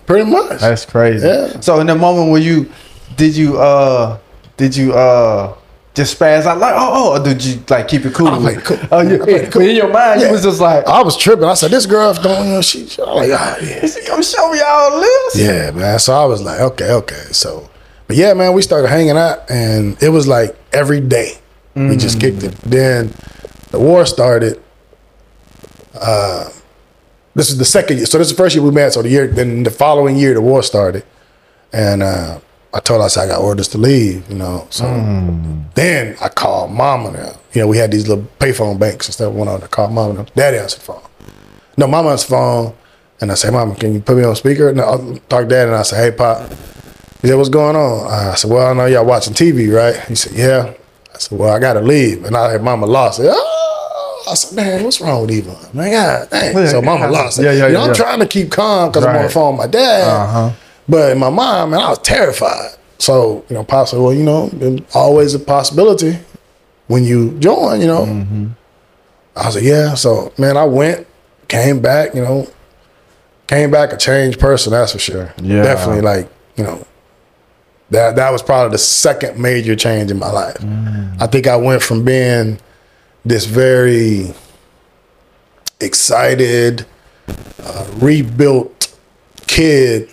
Pretty much. That's crazy. Yeah. So in the moment when did you just spaz out like or did you like keep it cool? I played it cool. Oh yeah. But in your mind you was just like I was tripping. I said, this girl don't, I'm like, yeah. come show me all this. Yeah, man. So I was like, okay. So, but yeah, man, we started hanging out, and it was like every day we just kicked it. Then the war started. This is the second year. So this is the first year we met. So then the following year, the war started, and I told her, I said, I got orders to leave, So then I called mama now. We had these little payphone banks and stuff. Went on to call mama now. Daddy answered the phone. No, mama answered the phone. And I said, Mama, can you put me on speaker? And I'll talk to Dad, and I said, hey, Pop. He said, what's going on? I said, well, I know y'all watching TV, right? He said, yeah. I said, well, I got to leave. And I had Mama lost. I said, man, what's wrong with Yvonne? Man, God dang. So Mama lost. I'm trying to keep calm because I'm on the phone with my dad. But in my mind, man, I was terrified. So, Pop said, well, there's always a possibility when you join, I was like, yeah. So, man, I went, came back, Came back a changed person, that's for sure. Yeah. Definitely, like, that was probably the second major change in my life. I think I went from being this very excited, rebuilt kid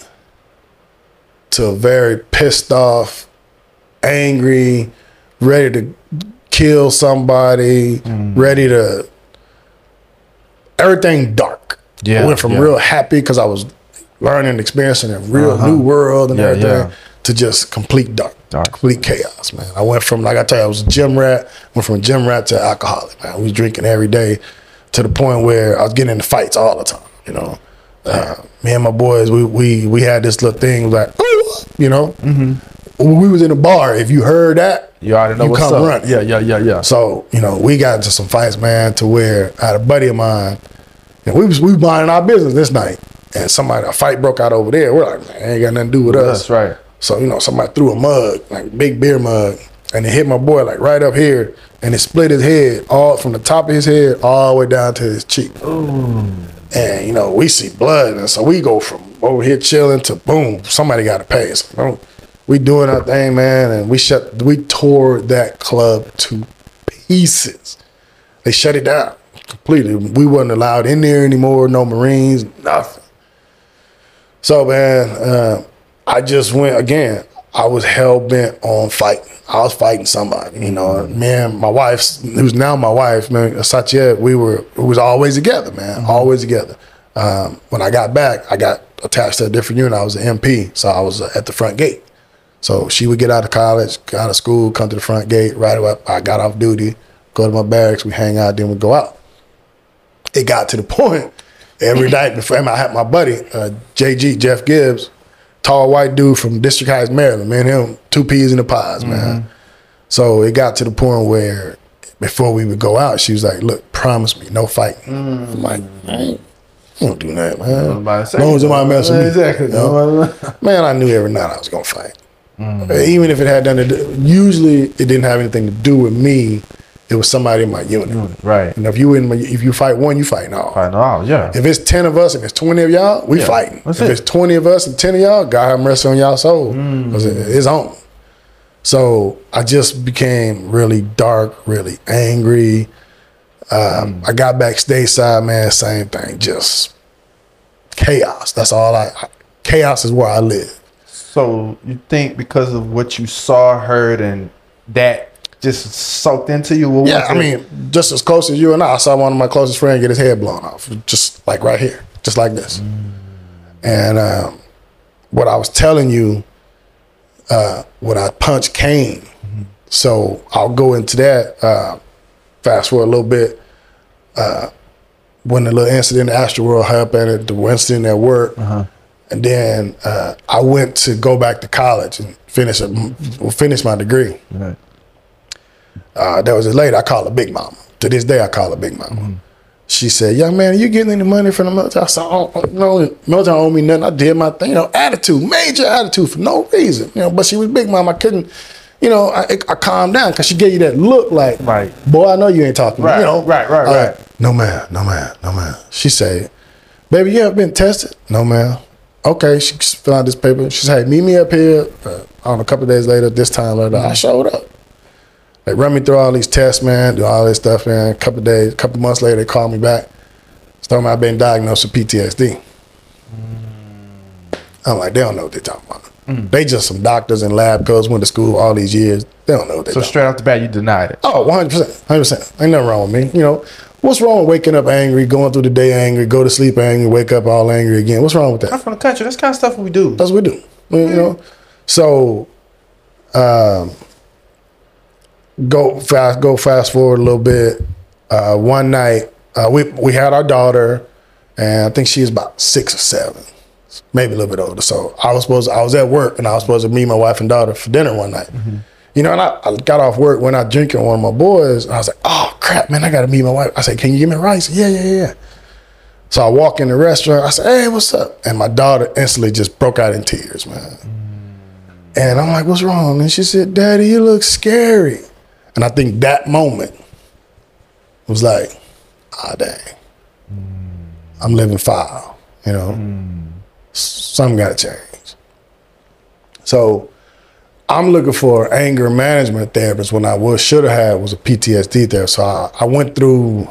to a very pissed off, angry, ready to kill somebody, ready to, everything dark. I went from real happy because I was learning, experiencing a real new world and everything to just complete dark, complete chaos, man. I went from, like I tell you, I was a gym rat, went from a gym rat to alcoholic, man. I was drinking every day to the point where I was getting into fights all the time, Me and my boys, we had this little thing like, when we was in a bar, if you heard that, you already know what's up. Run. Yeah. So, we got into some fights, man, to where I had a buddy of mine, and we was minding our business this night, and a fight broke out over there. We're like, man, ain't got nothing to do with us. That's right. So, somebody threw a mug, like a big beer mug, and it hit my boy like right up here, and it split his head all from the top of his head all the way down to his cheek. Ooh. And, we see blood, and so we go from over here chilling to boom, somebody got to pay. So, we doing our thing, man, and we tore that club to pieces. They shut it down completely. We wasn't allowed in there anymore, no Marines, nothing. So, man, I just went, again, I was hell-bent on fighting. I was fighting somebody, Me and my wife, who's now my wife, man, Satya, we was always together, man, always together. When I got back, I got attached to a different unit. I was an MP, so I was at the front gate. So she would get out of college, out of school, come to the front gate, right away. I got off duty, go to my barracks, we hang out, then we go out. It got to the point every night before I had my buddy, JG, Jeff Gibbs, tall white dude from District Heights, Maryland, man, him, two peas in the pies, man. So it got to the point where before we would go out, she was like, look, promise me, no fighting. I'm like, I don't do that, man. As long as somebody mess with me. Exactly. Man, I knew every night I was going to fight. Even if it had done it, usually it didn't have anything to do with me. It was somebody in my unit. Right. And if you fight one, you fighting all. Fighting all, yeah. If it's 10 of us and it's 20 of y'all, we fighting. If it's 20 of us and 10 of y'all, God have mercy on y'all soul. Because it's on. So I just became really dark, really angry. I got back stateside, man, same thing. Just chaos. That's all chaos is where I live. So you think because of what you saw, heard, and that just soaked into you? Yeah, I mean, just as close as you and I saw one of my closest friends get his head blown off, just like right here, just like this. And what I was telling you, when I punched Kane, so I'll go into that, fast forward a little bit, when the little incident in Astroworld happened, the incident at work, and then I went to go back to college and finish my degree. Right. There was a lady I call her Big Mama. To this day, I call her Big Mama. She said, young man, are you getting any money from the military? I said, no, military don't owe me nothing. I did my thing. Attitude, major attitude for no reason. But she was Big Mama. I couldn't, I calmed down because she gave you that look like, boy, I know you ain't talking to me. Right. No, man. She said, baby, you ever been tested? No, man. okay, she filled out this paper. She said, hey, meet me up here. I don't know, a couple of days later, this time, I showed up. They run me through all these tests, man, do all this stuff, man. A couple months later, they called me back. Told me I've been diagnosed with PTSD. I'm like, they don't know what they're talking about. They just some doctors and lab coats, went to school all these years. They don't know what they're talking about. So straight off the bat, you denied it? Oh, 100%. 100%. Ain't nothing wrong with me. You know, what's wrong with waking up angry, going through the day angry, go to sleep angry, wake up all angry again? What's wrong with that? I'm from the country. That's kind of stuff we do. That's what we do. You know? So, go fast forward a little bit. One night, we had our daughter, and I think she was about 6 or 7, maybe a little bit older. So I was at work, and I was supposed to meet my wife and daughter for dinner one night. You know, and I got off work, went out drinking with one of my boys, and I was like, oh crap, man, I gotta meet my wife. I said, can you give me a ride? He said, yeah. So I walk in the restaurant, I said, hey, what's up? And my daughter instantly just broke out in tears, man. And I'm like, what's wrong? And she said, Daddy, you look scary. And I think that moment was like, dang, I'm living foul, you know? Something gotta change. So I'm looking for an anger management therapist when I should have had was a PTSD therapist. So I went through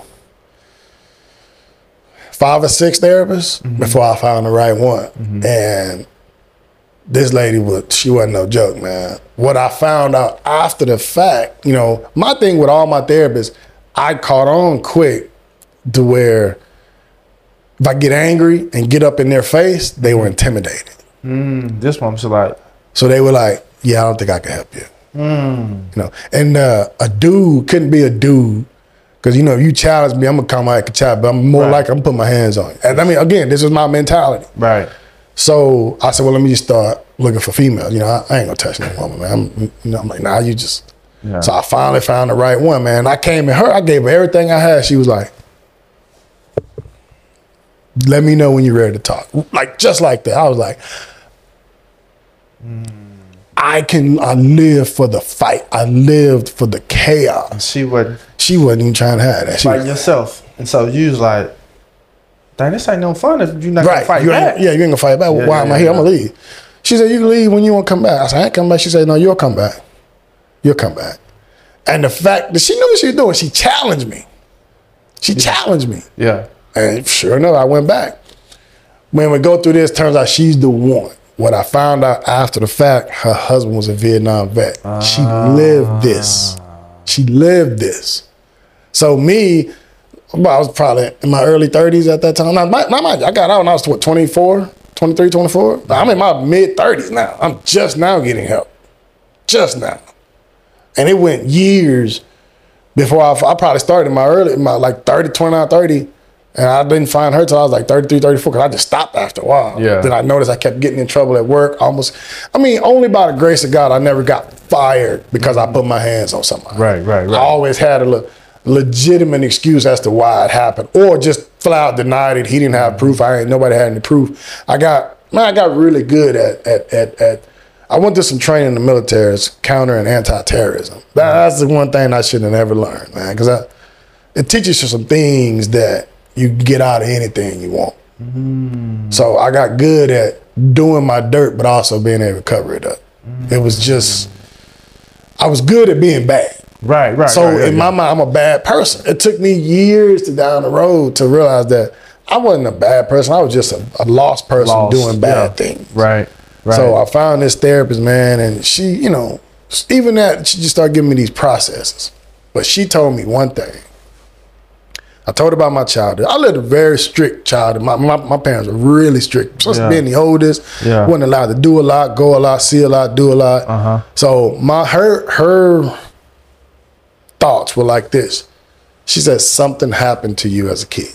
5 or 6 therapists before I found the right one. And this lady she wasn't no joke, man. What I found out after the fact, you know, my thing with all my therapists, I caught on quick to where if I get angry and get up in their face, they were intimidated. This one was like, so they were like, yeah, I don't think I can help you. You know, and a dude couldn't be a dude because, you know, if you challenge me, I'm gonna come out like a child, but I'm more like I'm putting my hands on you. And I mean, again, this is my mentality. Right. So I said, well, let me just start looking for females. You know, I ain't gonna touch no woman, man. I'm like, nah, you just. Yeah. So I finally found the right one, man. I came in I gave her everything I had. She was like, let me know when you're ready to talk. Like, just like that. I was like, I live for the fight. I lived for the chaos. She wasn't even trying to have that. By yourself. And so you was like, dang, this ain't no fun if you're not gonna fight back. Yeah, you ain't gonna fight back. Well, why am I here? I'm gonna leave. She said, you can leave when you want to come back. I said, I ain't come back. She said, no, you'll come back. You'll come back. And the fact that she knew what she was doing, she challenged me. She challenged me. Yeah. And sure enough, I went back. When we go through this, turns out she's the one. What I found out after the fact, her husband was a Vietnam vet. She lived this. She lived this. So me, I was probably in my early 30s at that time. Now, I got out when I was 24, 23, 24. I'm in my mid 30s now. I'm just now getting help. Just now. And it went years before I probably started in my like 30, 29, 30. And I didn't find her till I was like 33, 34, because I just stopped after a while. Yeah. Then I noticed I kept getting in trouble at work only by the grace of God, I never got fired because I put my hands on somebody. Right. I always had a legitimate excuse as to why it happened, or just flat out denied it. He didn't have proof. Nobody had any proof. I got really good at I went through some training in the military as counter and anti-terrorism. That's the one thing I should have never learned, man, because it teaches you some things that you can get out of anything you want. So I got good at doing my dirt, but also being able to cover it up. It was just, I was good at being bad. Right. So in my mind, I'm a bad person. It took me years to down the road to realize that I wasn't a bad person. I was just a lost person doing bad things. Right. So I found this therapist, man, and she, you know, even that, she just started giving me these processes. But she told me one thing. I told her about my childhood. I lived a very strict childhood. My parents were really strict. Supposed to being the oldest, wasn't allowed to do a lot, go a lot, see a lot, do a lot. So her thoughts were like this. She said, something happened to you as a kid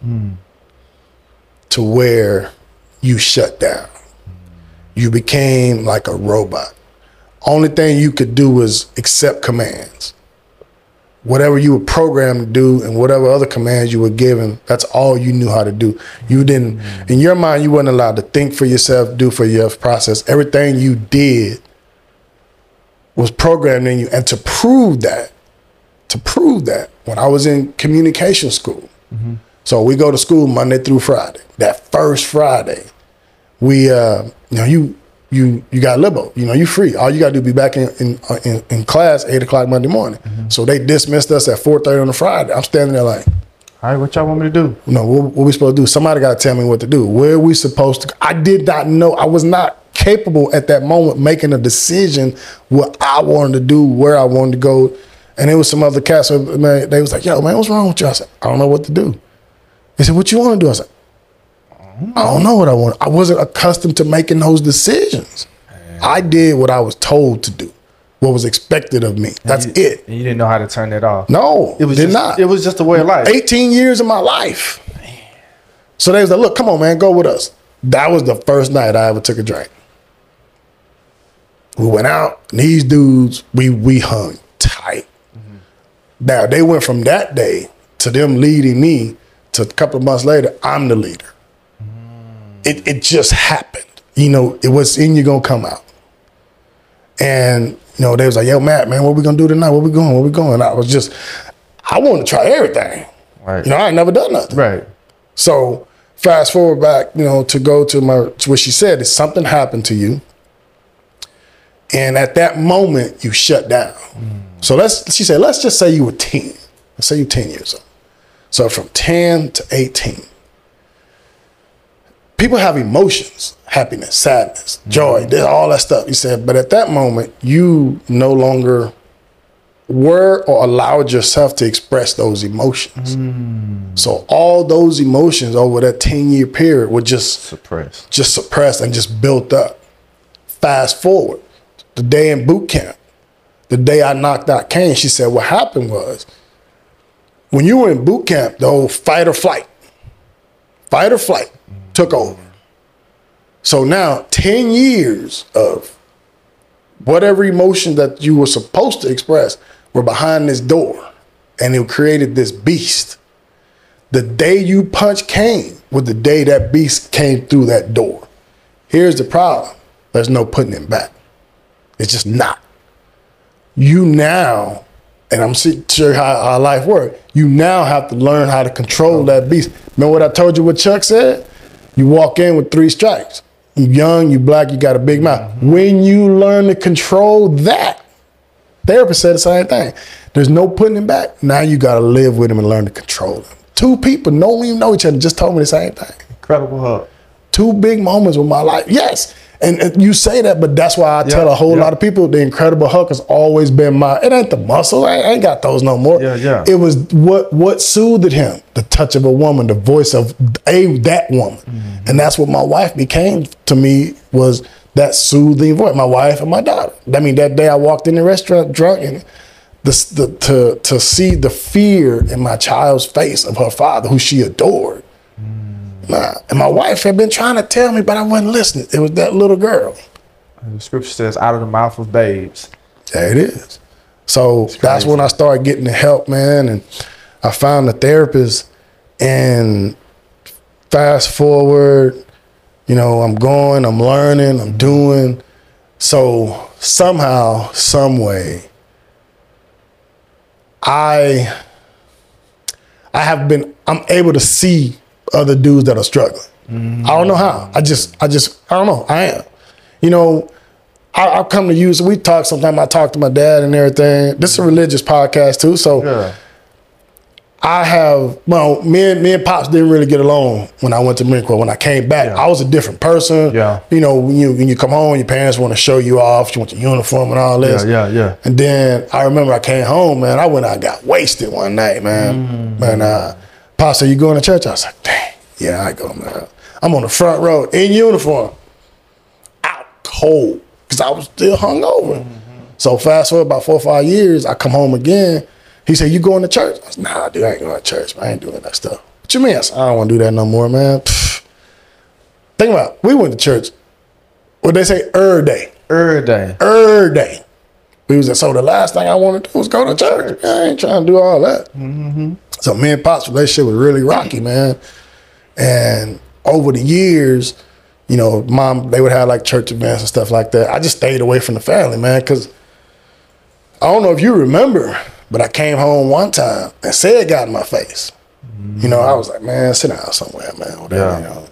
to where you shut down. You became like a robot. Only thing you could do was accept commands. Whatever you were programmed to do and whatever other commands you were given, that's all you knew how to do. You didn't, in your mind, you weren't allowed to think for yourself, do for your process. Everything you did was programmed in you. And to prove that, when I was in communication school, so we go to school Monday through Friday. That first Friday, we you got libo. You free. All you got to do is be back in class 8 o'clock Monday morning. So they dismissed us at 4:30 on a Friday. I'm standing there like, all right, what y'all want me to do? What we supposed to do? Somebody got to tell me what to do. Where are we supposed to go? I did not know. I was not capable at that moment making a decision what I wanted to do, where I wanted to go. And there was some other cats, man, they was like, yo, man, what's wrong with you? I said, I don't know what to do. They said, what you want to do? I said, I don't know what I want. I wasn't accustomed to making those decisions. I did what I was told to do, what was expected of me. That's it. And you didn't know how to turn it off. No, it was did just, not. It was just a way of life. 18 years of my life. So they was like, look, come on, man, go with us. That was the first night I ever took a drink. We went out, and these dudes, we hung tight. Now, they went from that day to them leading me to a couple of months later, I'm the leader. It just happened. It was in you gonna come out. And, they was like, yo, Matt, man, what we gonna do tonight? Where we going? I wanted to try everything. Right. I ain't never done nothing. Right. So fast forward back, to go to what she said is something happened to you. And at that moment, you shut down. So she said, let's just say you were 10. Let's say you're 10 years old. So from 10 to 18, people have emotions, happiness, sadness, joy, all that stuff. He said, but at that moment, you no longer were or allowed yourself to express those emotions. So all those emotions over that 10-year period were just suppressed and just built up. Fast forward, the day in boot camp, the day I knocked out Kane, she said, what happened was, when you were in boot camp, the old fight or flight took over. So now 10 years of whatever emotion that you were supposed to express were behind this door, and it created this beast. The day you punched Kane was the day that beast came through that door. Here's the problem. There's no putting him back. It's just not. You now, and I'm sure how life works, you now have to learn how to control that beast. Remember what I told you what Chuck said? You walk in with 3 strikes. You young, you black, you got a big mouth. When you learn to control that, therapist said the same thing. There's no putting him back. Now you got to live with him and learn to control him. 2 people don't even know each other just told me the same thing. Incredible hug. 2 big moments with my life. Yes. And you say that, but that's why I tell a whole lot of people the Incredible Hulk has always been it ain't the muscle. I ain't got those no more. It was what soothed him. The touch of a woman, the voice of that woman. And that's what my wife became to me, was that soothing voice. My wife and my daughter. I mean, that day I walked in the restaurant drunk, and to see the fear in my child's face of her father, who she adored. And my wife had been trying to tell me, but I wasn't listening. It was that little girl. The scripture says, out of the mouth of babes. There it is. So that's when I started getting the help, man. And I found a therapist, and fast forward, I'm going, I'm learning, I'm doing. So somehow, some way, I'm able to see other dudes that are struggling. I don't know how. I don't know. I am. I'll come to you. So we talk sometimes. I talk to my dad and everything. This is a religious podcast too. So me and Pops didn't really get along when I went to Marine Corps. When I came back, I was a different person. When you come home, your parents want to show you off. You want your uniform and all this. And then I remember I came home, man. I went out and got wasted one night, man. And Pops said, you going to church? I was like, dang, yeah, I go, man. I'm on the front row in uniform, out cold, because I was still hungover. So fast forward about 4 or 5 years, I come home again. He said, you going to church? I said, nah, dude, I ain't going to church, man. I ain't doing that stuff. What you mean? I said, I don't want to do that no more, man. Think about it. We went to church. What they say? Day. Day. We was so the last thing I wanted to do was go to church. I ain't trying to do all that. So me and Pop's relationship was really rocky, man. And over the years, Mom, they would have like church events and stuff like that. I just stayed away from the family, man, because I don't know if you remember, but I came home one time and said got in my face. I was like, man, sit down somewhere, man. Whatever,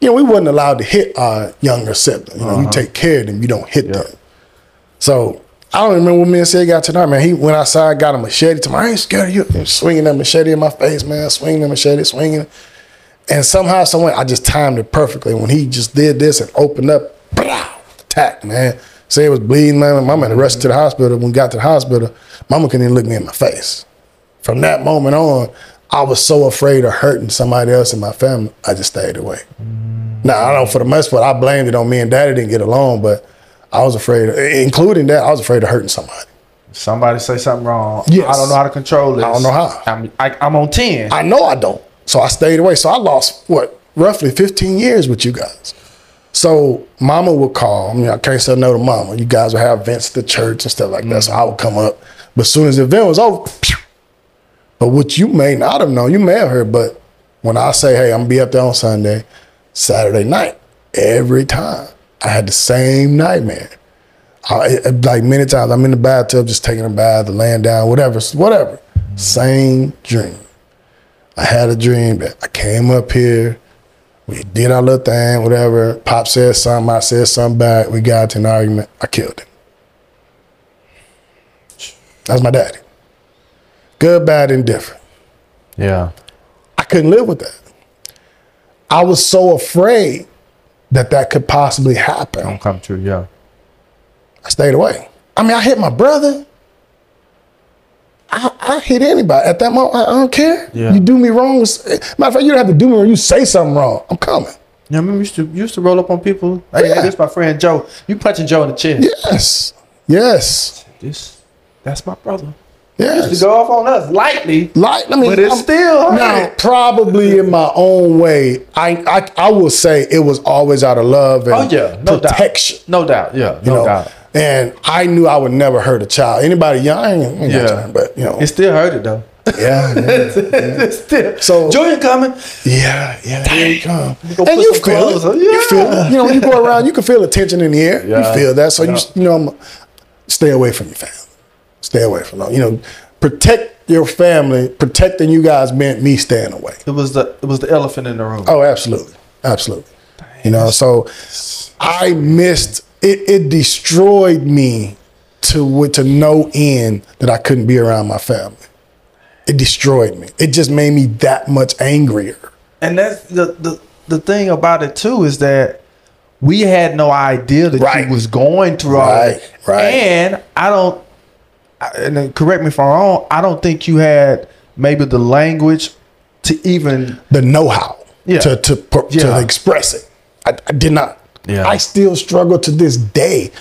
you know, we wasn't allowed to hit our younger sibling. You know, you take care of them, you don't hit them. So I don't remember what me and Sid got tonight, man. He went outside, got a machete to me. I ain't scared of you. He was swinging that machete in my face, man. Swinging the machete, swinging. And somehow, someway, I just timed it perfectly. When he just did this and opened up, attack, man. Say it was bleeding, man. Mama had to rush to the hospital. When we got to the hospital, Mama couldn't even look me in my face. From that moment on, I was so afraid of hurting somebody else in my family, I just stayed away. Now, I don't know, for the most part, I blamed it on me and Daddy didn't get along, but I was afraid, including that, I was afraid of hurting somebody. Somebody say something wrong. Yes. I don't know how to control this. I don't know how. I'm on 10. I know I don't. So I stayed away. So I lost, roughly 15 years with you guys. So Mama would call. I mean, I can't say no to Mama. You guys would have events at the church and stuff like that. So I would come up. But as soon as the event was over, pew. But what you may not have known, you may have heard, but when I say, hey, I'm going to be up there on Sunday, Saturday night, every time, I had the same nightmare. Like many times, I'm in the bathtub just taking a bath or laying down, whatever. Same dream. I had a dream that I came up here, we did our little thing, whatever. Pop said something, I said something back. We got into an argument. I killed him. That's my daddy. Good, bad, indifferent. Yeah. I couldn't live with that. I was so afraid that could possibly happen. Don't come true, yeah. I stayed away. I mean, I hit my brother. I hit anybody. At that moment, I don't care. Yeah. You do me wrong. Matter of fact, you don't have to do me wrong. You say something wrong, I'm coming. Yeah, I remember you used to roll up on people. Hey, Yeah. this my friend Joe. You punching Joe in the chest. Yes. That's my brother. Yes. Used to go off on us lightly. But it's still now, hurt. probably in my own way. I will say it was always out of love and no protection. doubt. No doubt, yeah, You know? doubt. And I knew I would never hurt a child. Anybody young, I ain't got time, but you know. It still hurted though. Yeah. It's still. So Joy coming. Yeah, here you come. Go And put you some feel clothes it. on. You feel it. You know, when you go around, you can feel the tension in the air. Yeah. You feel that. So Yeah. you know, stay away from your family. Stay away from them. You know, protect your family. Protecting you guys meant me staying away. It was the elephant in the room. Oh, absolutely. Absolutely. You know, so I missed it. It destroyed me to no end that I couldn't be around my family. It destroyed me. It just made me that much angrier. And that's the thing about it too, is that we had no idea that Right. you was going through all that. Right. And and then correct me if I'm wrong, I don't think you had maybe the language to even The know-how Yeah. to express it. I did not. Yeah. I still struggle to this day.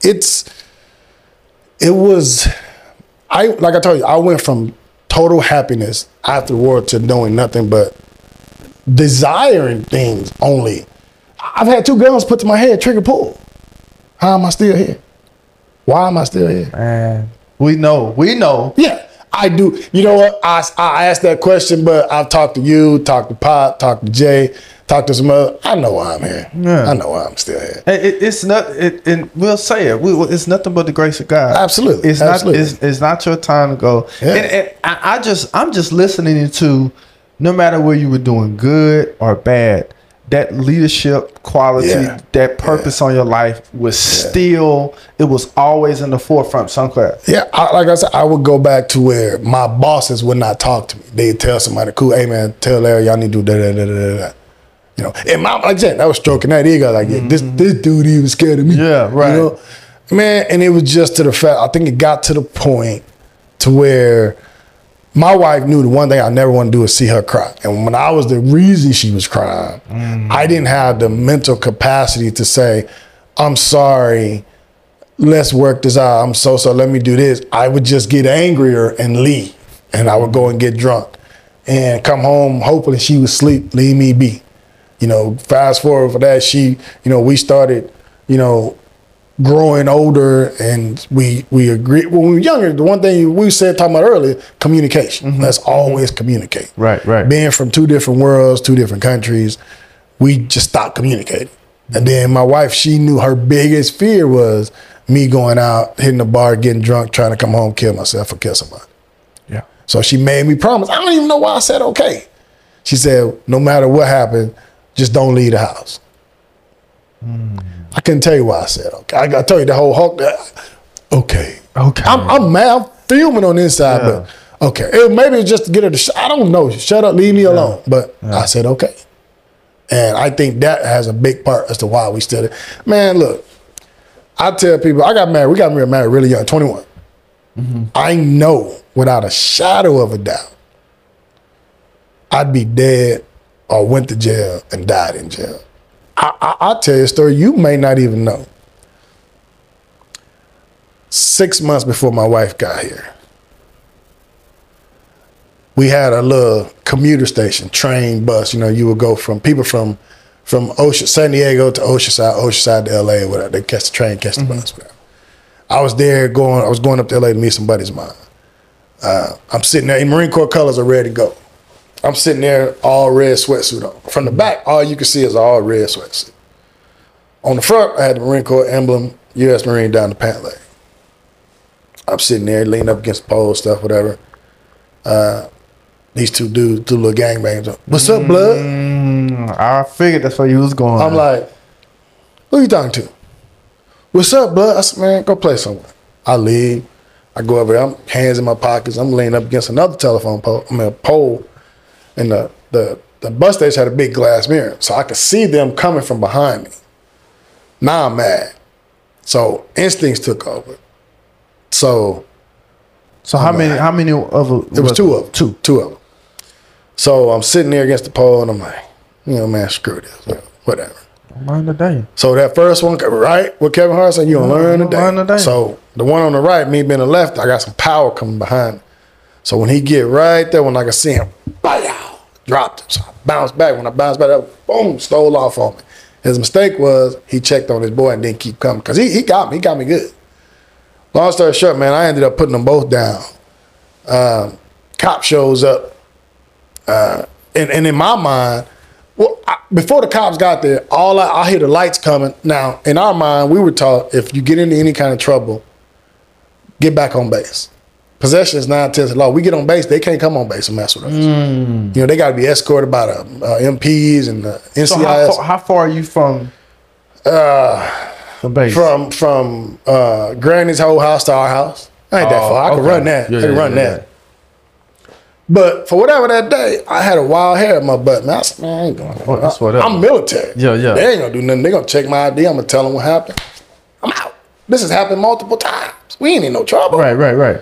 Like I told you, I went from total happiness after the war to knowing nothing but desiring things only. I've had 2 guns put to my head, trigger pull. How am I still here? Why am I still here? Man, we know. Yeah, I do. You know what? I asked that question, but I've talked to you, talked to Pop, talked to Jay, talked to some other. I know why I'm here. Yeah. I know why I'm still here. It's not. And we'll say it. It's nothing but the grace of God. Absolutely. It's Absolutely. not. It's not your time to go. Yeah. And I'm just listening to, no matter where you were doing good or bad, that leadership quality, Yeah. that purpose on your life was still. It was always in the forefront. Somewhere. Yeah, like I said, I would go back to where my bosses would not talk to me. They'd tell somebody, cool, hey man, tell Larry y'all need to do da. You know, and like I said, I was stroking that ego, like this dude, he was scared of me. Yeah, right. You know? Man, and it was just to the fact, I think it got to the point to where my wife knew the one thing I never want to do is see her cry. And when I was the reason she was crying, I didn't have the mental capacity to say, I'm sorry, let's work this out. I'm so let me do this. I would just get angrier and leave. And I would go and get drunk and come home, hopefully she would sleep, leave me be. You know, fast forward for that, we started, growing older, and we agreed. When we were younger, the one thing we said, talking about earlier, communication. Let's always communicate. Right. Being from 2 different worlds, 2 different countries, we just stopped communicating. And then my wife, she knew her biggest fear was me going out, hitting the bar, getting drunk, trying to come home, kill myself or kill somebody. Yeah. So she made me promise. I don't even know why I said okay. She said, no matter what happened, Just don't leave the house. I couldn't tell you why I said okay. I got to tell you the whole Hulk. Okay. I'm mad. I'm fuming on the inside, but okay. Maybe it's just to get her to. I don't know. Shut up. Leave me alone. But I said okay. And I think that has a big part as to why we still. Man, look. I tell people, I got married. We got married really young, 21. I know without a shadow of a doubt, I'd be dead or went to jail and died in jail. I'll tell you a story you may not even know. 6 months before my wife got here, we had a little commuter station, train, bus. You know, you would go from San Diego to Oceanside to LA, whatever. They catch the train, catch the bus, whatever. I was going up to LA to meet some buddies of mine. I'm sitting there, in Marine Corps colors are ready to go. I'm sitting there, all red sweatsuit on. From the back, all you can see is all red sweatsuit. On the front, I had the Marine Corps emblem, U.S. Marine down the pant leg. I'm sitting there, leaning up against the pole, stuff, whatever. These two dudes, two little gangbangs. What's up, blood? I figured that's where you was going. I'm like, who you talking to? What's up, blood? I said, man, go play somewhere. I leave. I go over there. I'm hands in my pockets. I'm leaning up against another telephone pole. A pole. And the bus station had a big glass mirror, so I could see them coming from behind me. Now I'm mad. So instincts took over. So how many of them? It was two of them. Two of them. So I'm sitting there against the pole, and I'm like, man, screw this. Whatever. Learn today. So that first one, right, with Kevin Hart said, you don't learn today. So the one on the right, me being the left, I got some power coming behind me. So when he get right there, when I can see him, dropped him. So I bounced back. When I bounced back, boom, stole off on me. His mistake was he checked on his boy and didn't keep coming because he got me. He got me good. Long story short, man, I ended up putting them both down. Cop shows up. And in my mind, before the cops got there, I hear the lights coming. Now, in our mind, we were taught if you get into any kind of trouble, get back on base. Possession is 9/10 of the law. We get on base, they can't come on base and mess with us. They got to be escorted by the MPs and the NCIS. So how far are you from the base? From Granny's whole house to our house. Ain't that far. I can run that. I can run that. But for whatever that day, I had a wild hair in my butt. Man, I said, man, I ain't going. That's whatever. I'm military. Yeah. They ain't gonna do nothing. They gonna check my ID. I'm gonna tell them what happened. I'm out. This has happened multiple times. We ain't in no trouble. Right.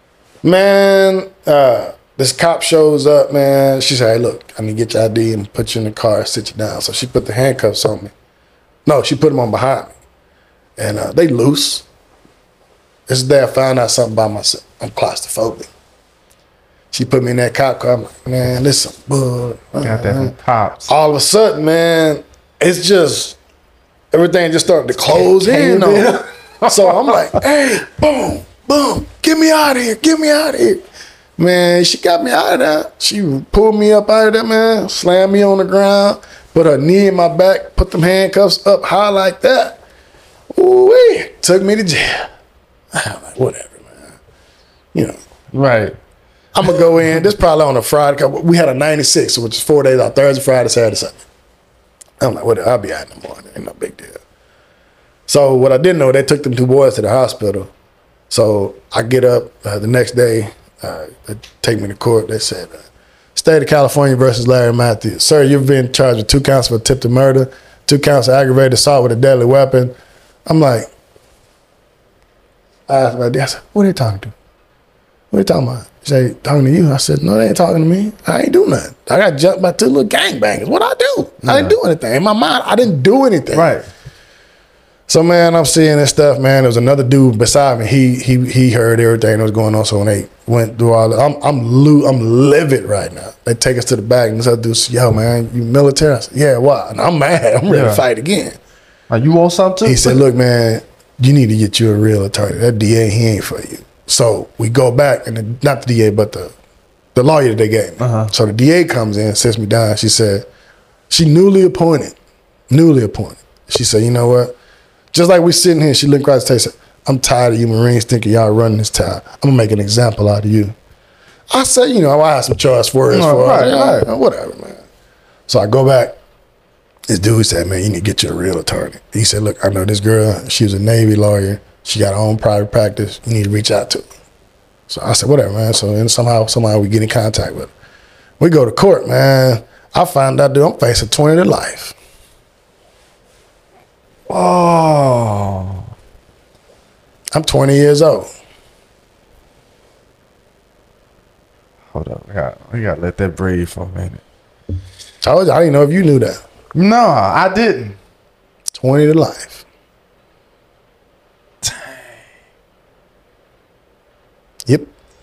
Man, this cop shows up, man. She said, hey, look, I need to get your ID and put you in the car, sit you down. So she put the handcuffs on me. No, she put them on behind me. And they loose. This day I found out something about myself. I'm claustrophobic. She put me in that cop car. I'm like, man, this is some bull. Got that from Pops. All of a sudden, man, it's just, everything just started to close in on me. So I'm like, hey, boom. Get me out of here. Man, she got me out of there. She pulled me up out of there, man, slammed me on the ground, put her knee in my back, put them handcuffs up high like that. Ooh-wee, took me to jail. I'm like, whatever, man. Right. I'm going to go in. This probably on a Friday. We had a 96, which is 4 days out, Thursday, Friday, Saturday, Sunday. I'm like, whatever, I'll be out in the morning. Ain't no big deal. So what I didn't know, they took them two boys to the hospital. So I get up the next day, they take me to court. They said, State of California versus Larry Matthews. Sir, you've been charged with 2 counts of attempted murder, 2 counts of aggravated assault with a deadly weapon. I'm like, I asked my dad, I said, what are they talking to? What are you talking about? He said, talking to you. I said, no, they ain't talking to me. I ain't do nothing. I got jumped by 2 little gangbangers. What I do? Yeah. I didn't do anything. In my mind, I didn't do anything. Right. So, man, I'm seeing this stuff, man. There was another dude beside me. He heard everything that was going on. So when they went through all that, I'm livid right now. They take us to the back and this other dude said, yo, man, you military? I said, yeah, why? And I'm mad. I'm ready to fight again. You want something too? He said, look, man, you need to get you a real attorney. That DA, he ain't for you. So we go back, and not the DA, but the lawyer that they gave me. So the DA comes in, sits me down. She said, she newly appointed. She said, you know what? Just like we sitting here, she looked right at the said, I'm tired of you Marines thinking y'all running this town. I'm going to make an example out of you. I said, I had some choice words for her. Right. Whatever, man. So I go back. This dude said, man, you need to get you a real attorney. He said, look, I know this girl. She was a Navy lawyer. She got her own private practice. You need to reach out to her. So I said, whatever, man. So then somehow we get in contact with her. We go to court, man. I found out, dude, I'm facing 20 to life. Oh. I'm 20 years old. Hold up. We got to let that breathe for a minute. Told you, I didn't know if you knew that. No, I didn't. 20 to life. Dang. Yep.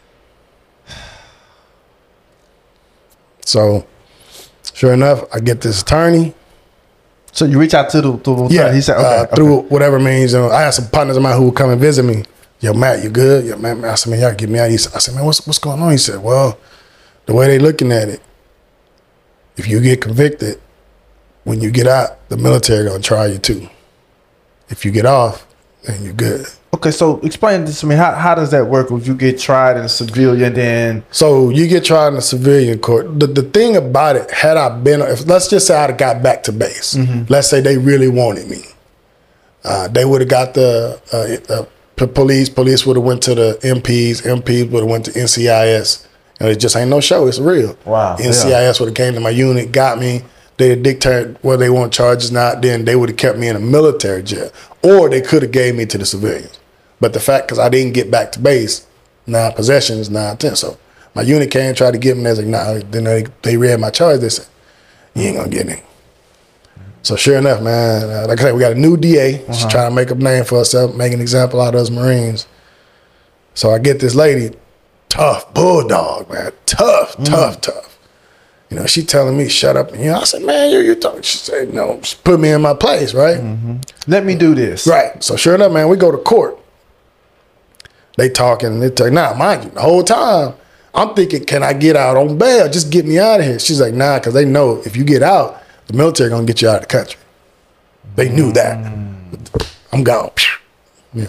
So, sure enough, I get this attorney. So you reach out to the Yeah, he said, okay, through whatever means. I had some partners of mine who would come and visit me. Yo, Matt, you good? Yo, Matt, I said, man, y'all get me out. I said, man, what's going on? He said, well, the way they looking at it, if you get convicted, when you get out, the military gonna try you too. If you get off, then you're good. Okay, so explain this to me. How does that work if you get tried in a civilian then? So you get tried in a civilian court. The thing about it, had I been, let's just say I'd have got back to base. Let's say they really wanted me. They would have got the police would have went to the MPs would have went to NCIS. And it just ain't no show. It's real. Wow. NCIS would have came to my unit, got me. They dictated whether they want charges or not. Then they would have kept me in a military jail. Or they could have gave me to the civilians. But the fact, because I didn't get back to base, 9 possessions, 9-10. So my unit came, tried to get me. They was like, nah. Then they read my charge. They said, you ain't going to get any. So sure enough, man, like I said, we got a new DA. She's trying to make a name for herself, make an example out of us Marines. So I get this lady, tough bulldog, man, tough. You know, she telling me, shut up. And, you know, I said, man, you talking. She said, no, she put me in my place, right? Let me do this. Right. So sure enough, man, we go to court. They talking, nah, mind you, the whole time, I'm thinking, can I get out on bail? Just get me out of here. She's like, nah, because they know if you get out, the military gonna get you out of the country. They knew that. I'm gone. Yeah.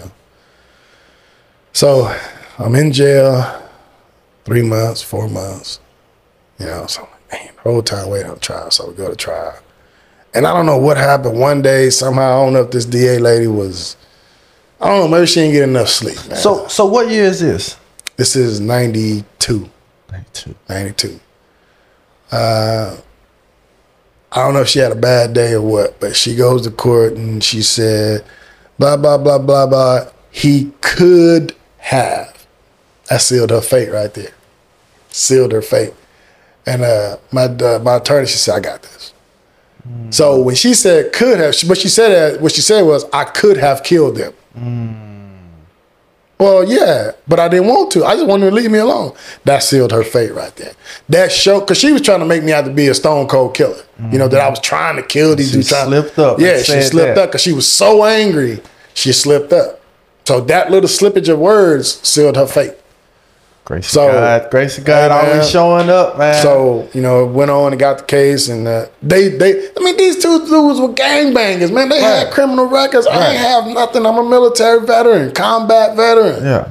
So I'm in jail 3 months, 4 months. You know, so man, the whole time waiting on trial. So we go to trial. And I don't know what happened one day, somehow, I don't know if this DA lady was, I don't know, maybe she didn't get enough sleep, man. So what year is this? This is 92. 92. I don't know if she had a bad day or what, but she goes to court and she said, blah, blah, blah, blah, blah. He could have. That sealed her fate right there. Sealed her fate. And my attorney, she said, I got this. So when she said could have, what she said was, I could have killed them. Well, yeah, but I didn't want to. I just wanted to leave me alone. That sealed her fate right there. That showed, because she was trying to make me out to be a stone cold killer. You know, that I was trying to kill these dudes. She slipped up. Yeah, she slipped up because she was so angry. She slipped up. So that little slippage of words sealed her fate. Grace of God always showing up, man. So, you know, went on and got the case, and I mean, these two dudes were gangbangers, man. They had criminal records. I ain't have nothing. I'm a military veteran, combat veteran. Yeah.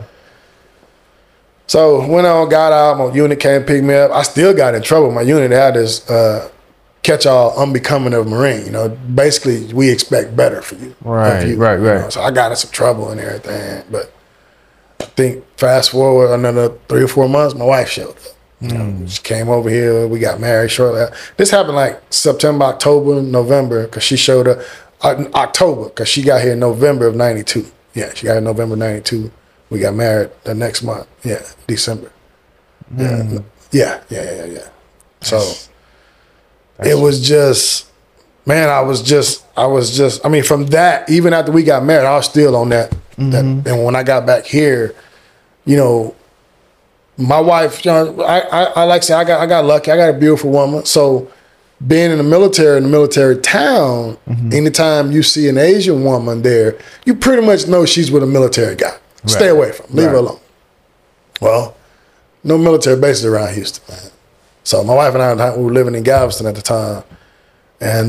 So went on, got out. My unit came pick me up. I still got in trouble. My unit had this catch-all unbecoming of Marine. You know, basically, we expect better for you. Right. You know? So I got in some trouble and everything, but I think fast forward another 3 or 4 months, my wife showed up. You know, she came over here. We got married shortly after. This happened like September, October, November, because she showed up October, because she got here in November of 92. Yeah, she got here in November 92. We got married the next month. Yeah, December. Yeah. So it was just, man, I mean, from that, even after we got married, I was still on that. And when I got back here, you know, my wife, you know, I like to say, I got lucky. I got a beautiful woman. So being in the military town, anytime you see an Asian woman there, you pretty much know she's with a military guy. Right. Stay away from her. Leave her alone. Well, no military bases around Houston, man. So my wife and I, we were living in Galveston at the time. And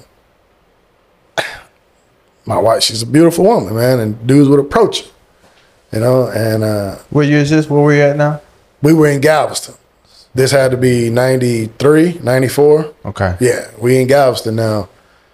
my wife, she's a beautiful woman, man, and dudes would approach her, you know, and what year is this? Where we at now? We were in Galveston. This had to be 93, 94. Okay. Yeah, we in Galveston now.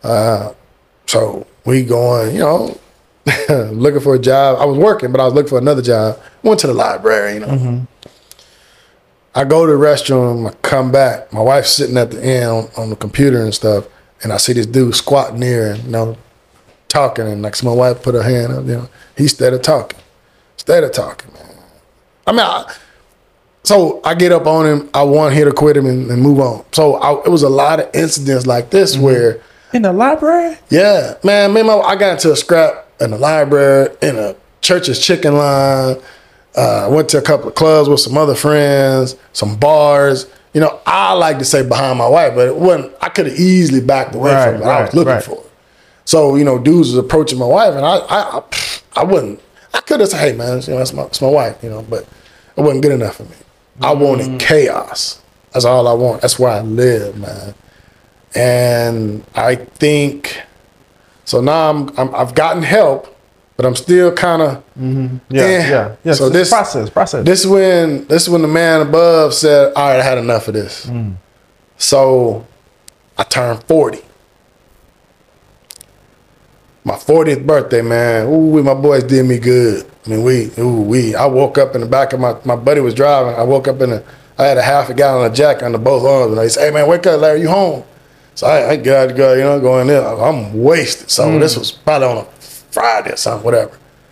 So we going, you know, looking for a job. I was working, but I was looking for another job. Went to the library, you know. I go to the restroom, I come back. My wife's sitting at the end on the computer and stuff, and I see this dude squatting there, and, you know, talking, and like, so my wife put her hand up, you know. He started talking, man. I mean, so I get up on him. I want him to quit him and move on. So it was a lot of incidents like this where. In the library? Yeah, man. I got into a scrap in the library, in a church's chicken line. I went to a couple of clubs with some other friends, some bars. You know, I like to say behind my wife, but it wasn't. I could have easily backed away from it. I was looking for it. So, you know, dudes was approaching my wife, and I wouldn't. I could have said, "Hey, man, you know, it's my wife," you know, but it wasn't good enough for me. I wanted chaos. That's all I want. That's where I live, man. And I think so. Now I've gotten help. But I'm still kind of Yeah. So this process. This is when the man above said, "All right, I had enough of this." So I turned 40. My 40th birthday, man. Ooh, my boys did me good. I mean, I woke up in the back of my buddy was driving. I woke up I had a half a gallon of Jack under both arms, and they said, "Hey, man, wake up, Larry, you home?" So I get out to go, you know, go in there. I'm wasted. So this was probably on a Friday or something, whatever.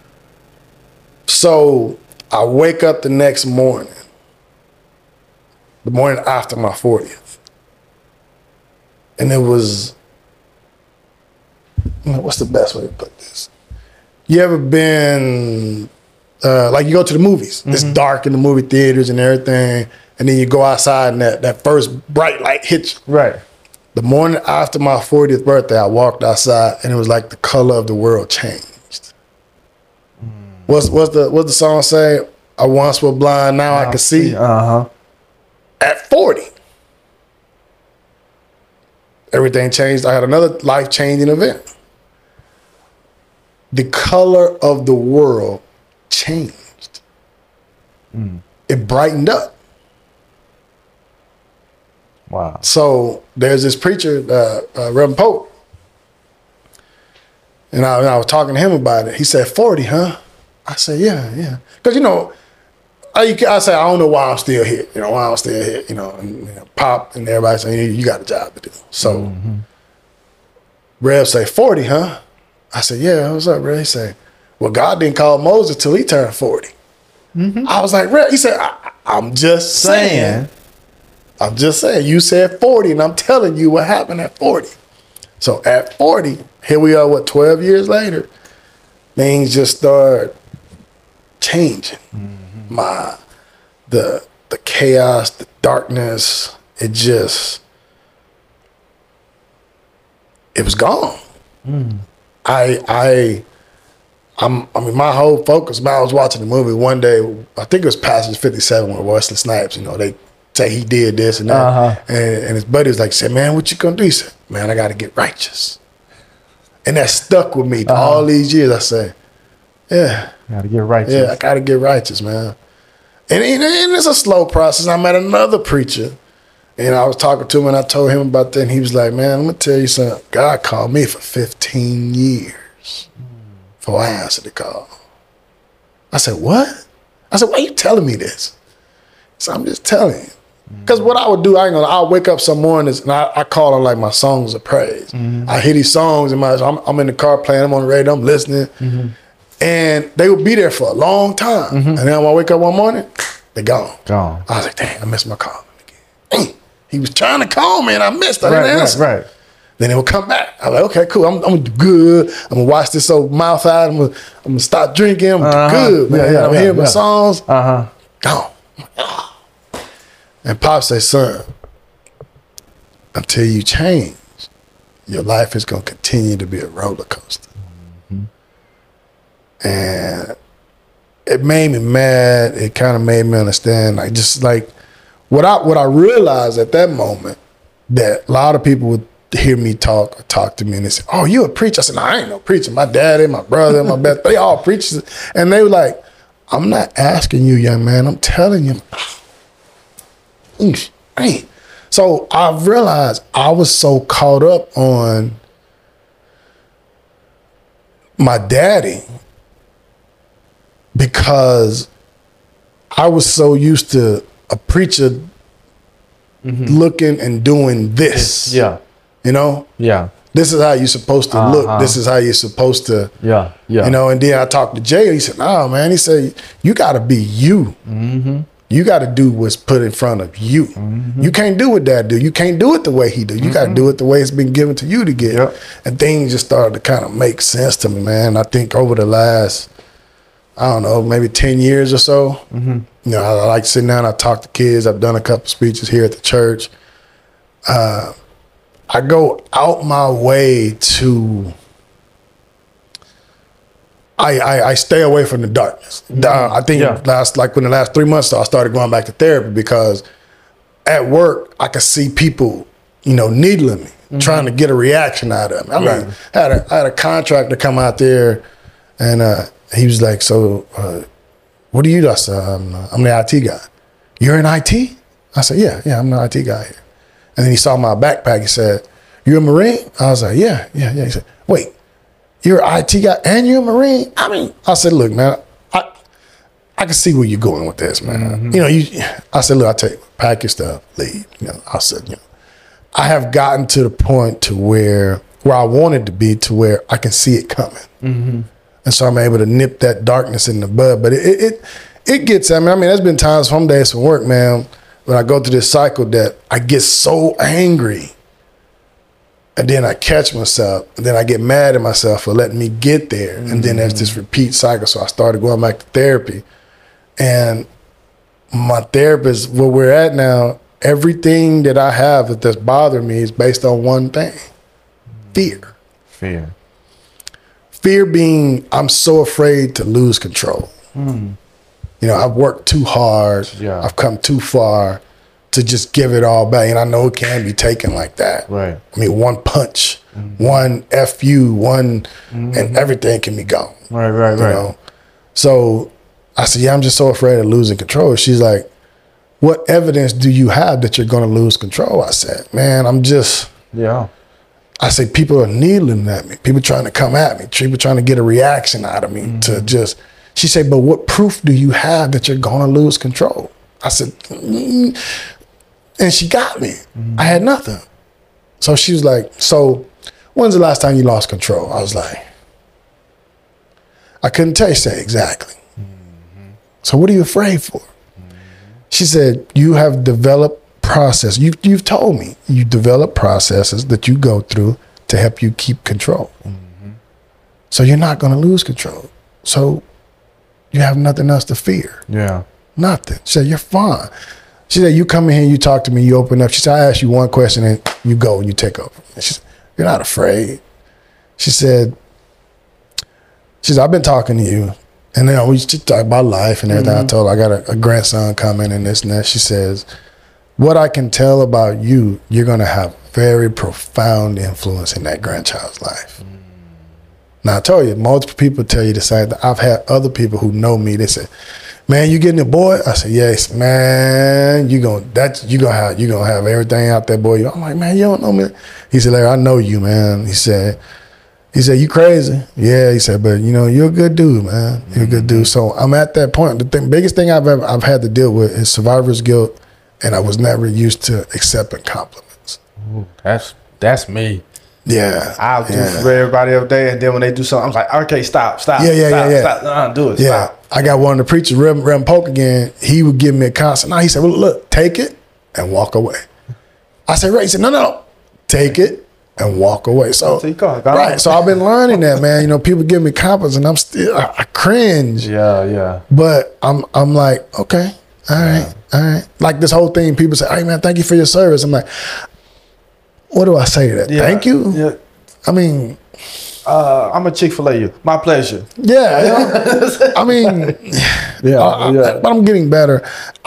So I wake up the next morning, the morning after my 40th. And it was, you know, what's the best way to put this? You ever been, like you go to the movies, it's dark in the movie theaters and everything, and then you go outside and that first bright light hits you. Right. The morning after my 40th birthday, I walked outside and it was like the color of the world changed. What's the song say? I once was blind, now I can see. At 40, everything changed. I had another life-changing event. The color of the world changed. It brightened up. Wow. So there's this preacher, Reverend Pope, and I was talking to him about it. He said, 40, huh? I said, yeah. Because, you know, I say, I don't know why I'm still here. You know, why I'm still here, you know, and Pop and everybody saying, you got a job to do. So Rev say, 40, huh? I said, yeah, what's up, Rev? He said, well, God didn't call Moses till he turned 40. I was like, Rev, he said, I'm just saying. I'm just saying, you said 40, and I'm telling you what happened at 40. So at 40, here we are, 12 years later, things just start changing. The chaos, the darkness, it was gone. I mean, my whole focus, man, I was watching the movie one day, I think it was Passage 57 with Wesley Snipes, you know, they say he did this and that. And his buddy was like, said, man, what you gonna do? He said, man, I gotta get righteous. And that stuck with me all these years. I say, yeah. Gotta get righteous. Yeah, I gotta get righteous, man. And it's a slow process. I met another preacher and I was talking to him and I told him about that and he was like, man, I'm gonna tell you something. God called me for 15 years before I answered the call. I said, what? I said, why are you telling me this? So I'm just telling you. Because what I would do, I'll wake up some mornings and I call them like my songs of praise. I hear these songs and I'm in the car playing them on the radio, I'm listening. And they would be there for a long time. And then when I wake up one morning, they're gone. I was like, dang, I missed my call again. He was trying to call me and I missed it. I didn't answer. Right. Then it would come back. I'm like, okay, cool. I'm gonna do good. I'm gonna wash this old mouth out. I'm gonna stop drinking. I'm gonna do good, man. I'm hearing my songs. Gone. And Pop said, son, until you change, your life is going to continue to be a roller coaster. And it made me mad. It kind of made me understand, like, just like what I realized at that moment, that a lot of people would hear me talk to me and they say, oh, you a preacher? I said, no, I ain't no preacher. My daddy, my brother, my best, they all preachers. And they were like, I'm not asking you, young man. I'm telling you. So I've realized I was so caught up on my daddy, because I was so used to a preacher looking and doing this. Yeah. You know? Yeah. This is how you're supposed to look. This is how you're supposed to. Yeah. Yeah. You know, and then I talked to Jay. He said, "No, man." He said, "You got to be you. You got to do what's put in front of you. You can't do what Dad do. You can't do it the way he do. You got to do it the way it's been given to you to get." Yep. And things just started to kind of make sense to me, man. I think over the last, I don't know, maybe 10 years or so, you know, I like sitting down. I talk to kids. I've done a couple speeches here at the church. I go out my way to. I stay away from the darkness. I think in the last 3 months, I started going back to therapy because at work I could see people, you know, needling me, trying to get a reaction out of me. I mean, I had a contractor come out there, and he was like, "So, what do you do?" I said, "I'm the IT guy." "You're in IT?" I said, "Yeah, I'm the IT guy here." And then he saw my backpack. He said, "You're a Marine?" I was like, "Yeah." He said, "Wait, you're an IT guy and you're a Marine?" I mean, I said, "Look, man, I can see where you're going with this, man. You know, I said, look, I'll tell you, pack your stuff, leave." You know, I said, you know, I have gotten to the point to where I wanted to be, to where I can see it coming. And so I'm able to nip that darkness in the bud. But it gets at me. I mean, there's been times, some days from work, man, when I go through this cycle that I get so angry, and then I catch myself, and then I get mad at myself for letting me get there. And then there's this repeat cycle. So I started going back to therapy. And my therapist, where we're at now, everything that I have that's bothering me is based on one thing: fear. Fear being, I'm so afraid to lose control. You know, I've worked too hard. I've come too far to just give it all back. And I know it can be taken like that. Right. I mean, one punch, one FU, and everything can be gone. Right. You know? So I said, "Yeah, I'm just so afraid of losing control." She's like, "What evidence do you have that you're going to lose control?" I said, "Man, I'm just..." I say, people are needling at me. People trying to come at me. People trying to get a reaction out of me to just... She said, "But what proof do you have that you're going to lose control?" I said, and she got me. I had nothing. So she was like, "So when's the last time you lost control?" I was like, I couldn't tell you, say exactly. "So what are you afraid for?" She said, "You have developed process. You've told me you develop processes that you go through to help you keep control. So you're not going to lose control. So you have nothing else to fear." Nothing. She said, "You're fine." She said, "You come in here, you talk to me, you open up." She said, "I ask you one question and you go and you take over." And she said, "You're not afraid." She said, "I've been talking to you." And then we just talk about life and everything. I told her I got a grandson coming and this and that. She says, "What I can tell about you, you're going to have very profound influence in that grandchild's life." Now, I told you, multiple people tell you the same thing. I've had other people who know me. They say, "Man, you getting a boy?" I said, "Yes, man. You gonna have everything out there, boy." I'm like, "Man, you don't know me." He said, "Larry, I know you, man." He said, "You crazy?" "Yeah." He said, "But you know, you're a good dude, man. You're a good dude." So I'm at that point. The biggest thing I've had to deal with is survivor's guilt, and I was never used to accepting compliments. Ooh, that's me. Yeah, I'll do for everybody every day, and then when they do something, I'm like, "Okay, stop. Stop. Do it. Yeah, stop." I got one of the preachers, Reverend Polk again. He would give me a constant. No, he said, "Well, look, take it and walk away." I said, "Right." He said, No. Take it and walk away." So, right. So I've been learning that, man. You know, people give me compliments, and I cringe. Yeah. But I'm like, okay, all right. Like this whole thing, people say, "Hey, man, thank you for your service." I'm like, what do I say to that? Thank you. Yeah. I mean, I'm a Chick-fil-A you. My pleasure. Yeah. I mean, but I'm getting better.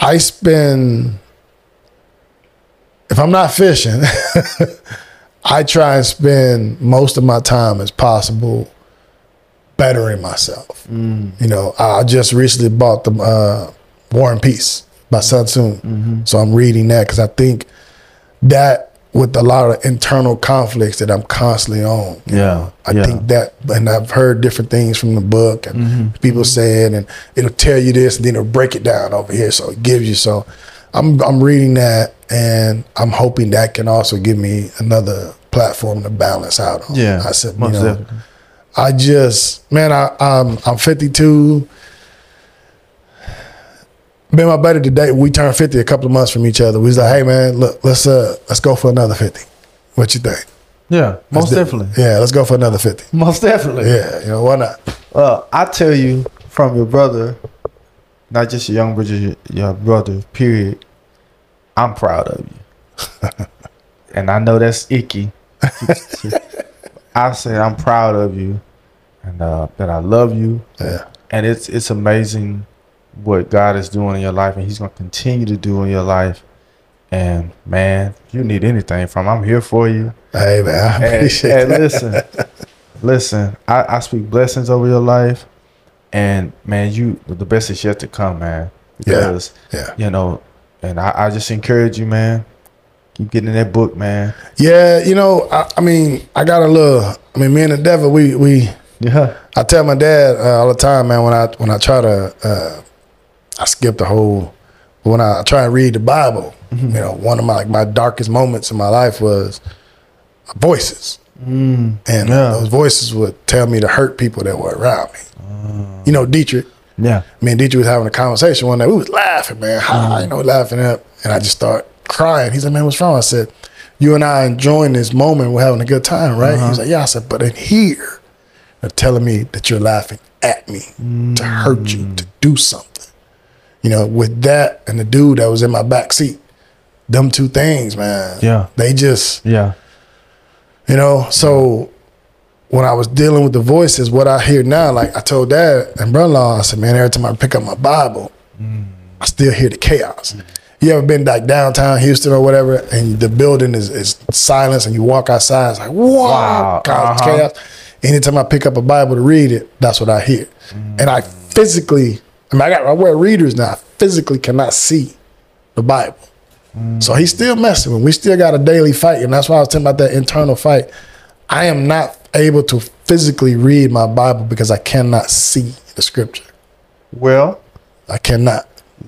If I'm not fishing, I try and spend most of my time as possible bettering myself. You know, I just recently bought the War and Peace by Sun Tzu. So I'm reading that because I think that with a lot of internal conflicts that I'm constantly on. Yeah. I think that, and I've heard different things from the book and people saying, and it'll tell you this and then it'll break it down over here. So it gives you, so I'm reading that, and I'm hoping that can also give me another platform to balance out on. Yeah. I said, you know, I just, man, I'm 52. Me and my buddy today, we turned 50 a couple of months from each other. We was like, hey man, look, let's go for another 50. What you think? Yeah, most definitely. Yeah, let's go for another 50. Most definitely. Yeah, you know, why not? I tell you from your brother, not just your young brother, your brother, period, I'm proud of you. And I know that's icky. I say I'm proud of you, and that I love you. Yeah. And it's amazing what God is doing in your life, and He's gonna continue to do in your life. And man, if you need anything from, I'm here for you. Hey man, I appreciate that. Listen, I speak blessings over your life, and man, the best is yet to come, man. Because you know, and I just encourage you, man. Keep getting in that book, man. Yeah, you know, I mean, I got a little. I mean, me and the devil, we. Yeah. I tell my dad all the time, man. When I try to, I skip the whole. When I try and read the Bible, you know, one of my darkest moments in my life was voices, and those voices would tell me to hurt people that were around me. You know, Dietrich. Yeah. Me and Dietrich was having a conversation one day. We was laughing, man. You know, laughing up, and I just start crying. He said, man, what's wrong? I said, you and I enjoying this moment. We're having a good time, right? He was like, yeah. I said, but in here, they're telling me that you're laughing at me to hurt you, to do something. You know, with that and the dude that was in my back seat, them two things, man. Yeah. They just, you know, so when I was dealing with the voices, what I hear now, like I told Dad and brother-in-law, I said, man, every time I pick up my Bible, I still hear the chaos. You ever been like downtown Houston or whatever, and the building is silence, and you walk outside, it's like, wow, God, chaos. Anytime I pick up a Bible to read it, that's what I hear. And I physically, I wear readers now. I physically cannot see the Bible. So he's still messing with me. We still got a daily fight, and that's why I was talking about that internal fight. I am not able to physically read my Bible because I cannot see the scripture. Well, I cannot.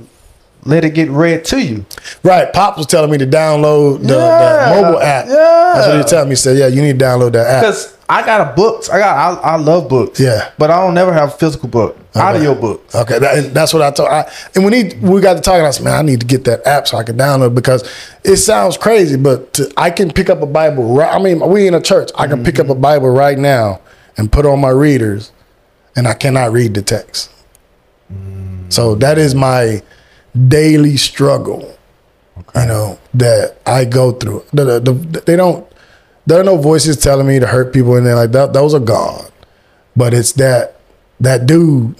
Let it get read to you. Right. Pop was telling me to download the mobile app. Yeah. That's what he was telling me. He said, yeah, you need to download that app. Because I got books. I love books. Yeah. But I don't never have a physical book. Okay. Audio books. Okay. That's what I told. And when we got to talking, I said, man, I need to get that app so I can download, because it sounds crazy, but I can pick up a Bible. We in a church. I can pick up a Bible right now and put on my readers, and I cannot read the text. So that is my daily struggle, you know, that I go through. There are no voices telling me to hurt people and like that. Those are gone. But it's that dude,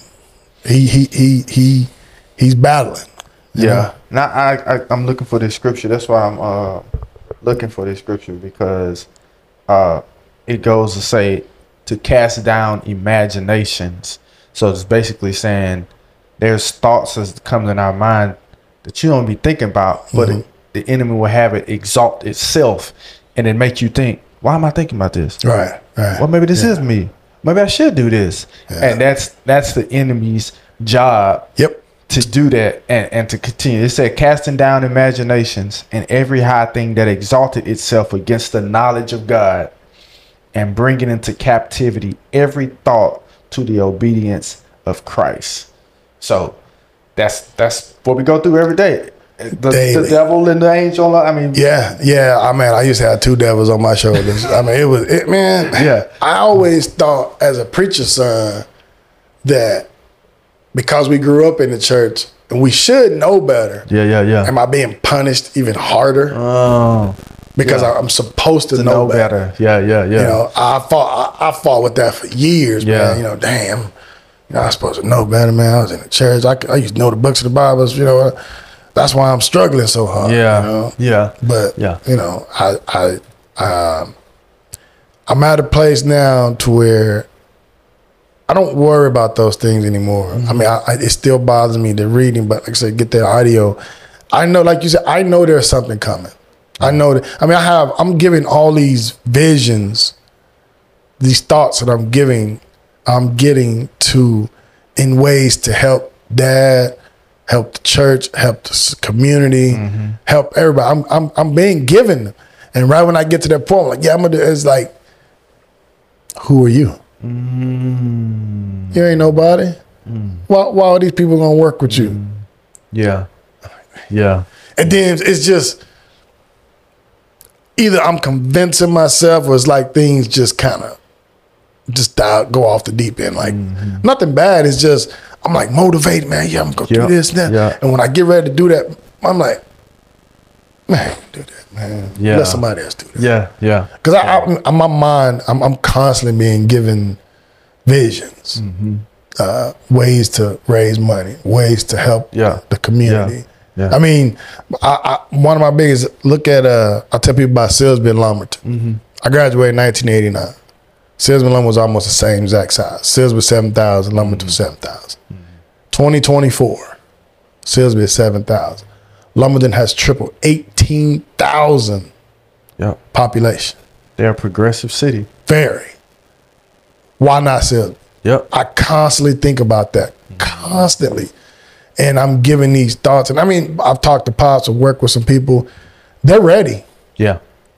he's battling. Yeah. Now I'm looking for this scripture. That's why I'm looking for this scripture, because it goes to say to cast down imaginations. So it's basically saying there's thoughts that come in our mind that you don't be thinking about, but the enemy will have it exalt itself, and it make you think, why am I thinking about this? Right. Well, maybe this is me. Maybe I should do this. And that's the enemy's job. Yep. To do that and to continue. It said, casting down imaginations and every high thing that exalted itself against the knowledge of God, and bringing into captivity every thought to the obedience of Christ. So that's what we go through every day. The devil and the angel. I used to have two devils on my shoulders. I always thought as a preacher's son that because we grew up in the church and we should know better. Am I being punished even harder? Because I'm supposed to know better. Yeah. You know, I fought with that for years, man. You know, damn. You know, I was supposed to know better, man. I was in the church. I used to know the books of the Bible. You know, that's why I'm struggling so hard. You know? But you know, I'm at a place now to where I don't worry about those things anymore. I mean, it still bothers me, the reading, but like I said, get that audio. I know, like you said, I know there's something coming. I know that. I mean, I'm giving all these visions, these thoughts that I'm getting to in ways to help dad, help the church, help the community, help everybody. I'm being given them. And right when I get to that point, I'm like, yeah, I'm gonna do it. It's like, who are you? You ain't nobody. Why are these people gonna work with you? Yeah. Yeah. And then it's just either I'm convincing myself or it's like things just kind of go off the deep end. Like nothing bad. It's just I'm like motivated, man. Yeah, I'm gonna do this and that. Yeah. And when I get ready to do that, I'm like, man, do that, man. Yeah. Let somebody else do that. Yeah, yeah. Because I my mind, I'm constantly being given visions, ways to raise money, ways to help the community. Yeah. I mean, one of my biggest look at I tell people about Silsby and Lumberton. I graduated in 1989. Silsby and Lumberton was almost the same exact size. Silsby was 7,000, Lumberton was 7,000. 2024, Silsby is 7,000. Lumberton has tripled, 18,000 population. They're a progressive city. Very. Why not Silsby? Yep. I constantly think about that, constantly. And I'm giving these thoughts. And I mean, I've talked to Pops and worked with some people. They're ready. Yeah.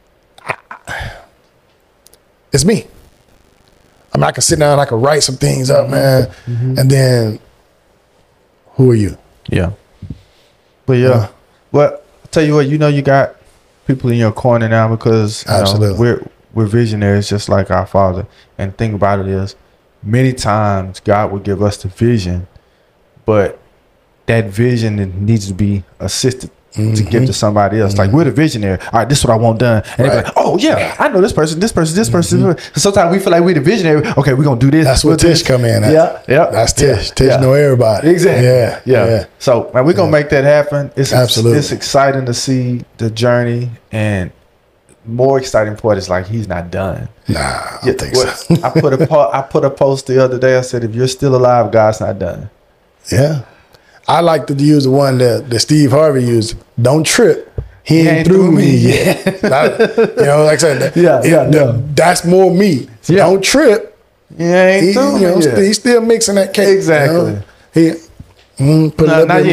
It's me. I mean, I can sit down, I can write some things up, man. And then, who are you? Yeah. But yeah. Well, I'll tell you what, you got people in your corner now because we're visionaries just like our Father. And the thing about it is, many times God will give us the vision, but that vision needs to be assisted to give to somebody else. Like, we're the visionary. All right, this is what I want done. And they're like, oh yeah, I know this person. Sometimes we feel like we're the visionary. Okay, we're gonna do this. That's where Tish come in. Yeah. That's Tish. Tish know everybody. Exactly. Yeah. So man, we're gonna make that happen. It's exciting to see the journey, and more exciting part is like he's not done. Nah, I don't think so. I put a post the other day. I said, if you're still alive, God's not done. Yeah. I like to use the one that Steve Harvey used. Don't trip. He ain't through me yet. Like I said, that's more me. So don't trip. He through me yet. He's still mixing that cake. Exactly. He put a little